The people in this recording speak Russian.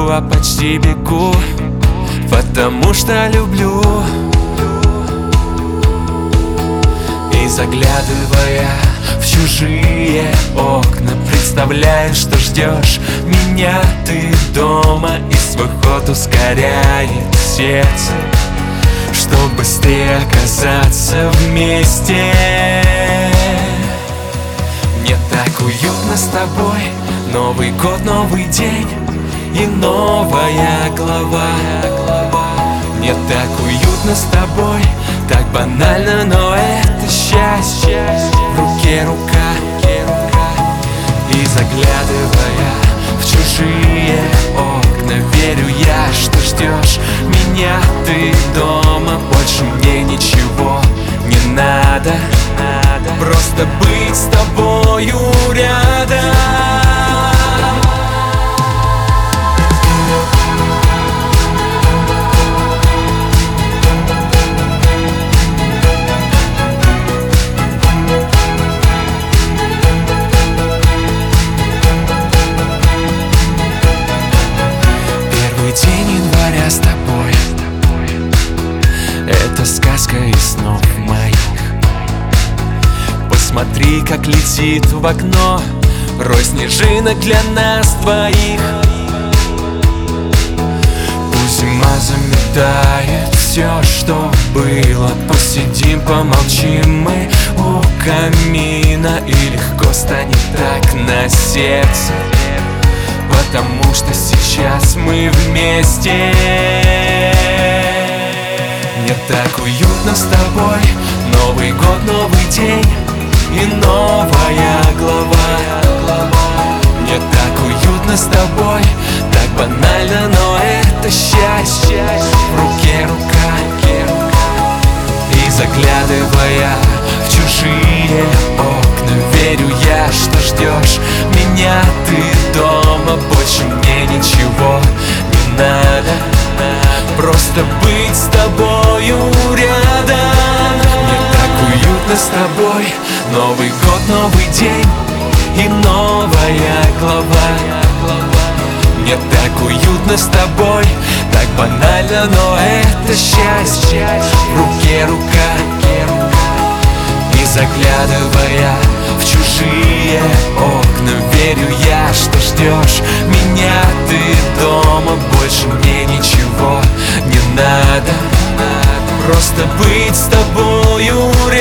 иду, а почти бегу, потому что люблю. И заглядывая в чужие окна, представляешь, что ждешь меня ты дома, и свой ход ускоряет сердце, чтоб быстрее оказаться вместе. Мне так уютно с тобой. Новый год, новый день и новая глава. Мне так уютно с тобой, так банально, но это счастье. В руке рука, и заглядывая в чужие окна, верю я, что ждешь меня ты дома. Больше мне ничего не надо, просто быть с тобою рядом. День января с тобой — это сказка из снов моих. Посмотри, как летит в окно рой снежинок для нас двоих. Пусть зима заметает все, что было. Посидим, помолчим мы у камина, и легко станет так на сердце, потому что сейчас мы вместе. Мне так уютно с тобой. Новый год, новый день и новая глава. Мне так уютно с тобой, так банально, но это счастье. В руке рука, и заглядывая в чужие окна, верю я, что ждешь меня ты дома. Больше мне ничего не надо, просто быть с тобою рядом. Мне так уютно с тобой. Новый год, новый день и новая глава. Мне так уютно с тобой, так банально, но это счастье. В руке рука, и заглядывая в чужие окна, верю я, что ждешь меня ты дома. Больше мне ничего не надо, просто быть с тобою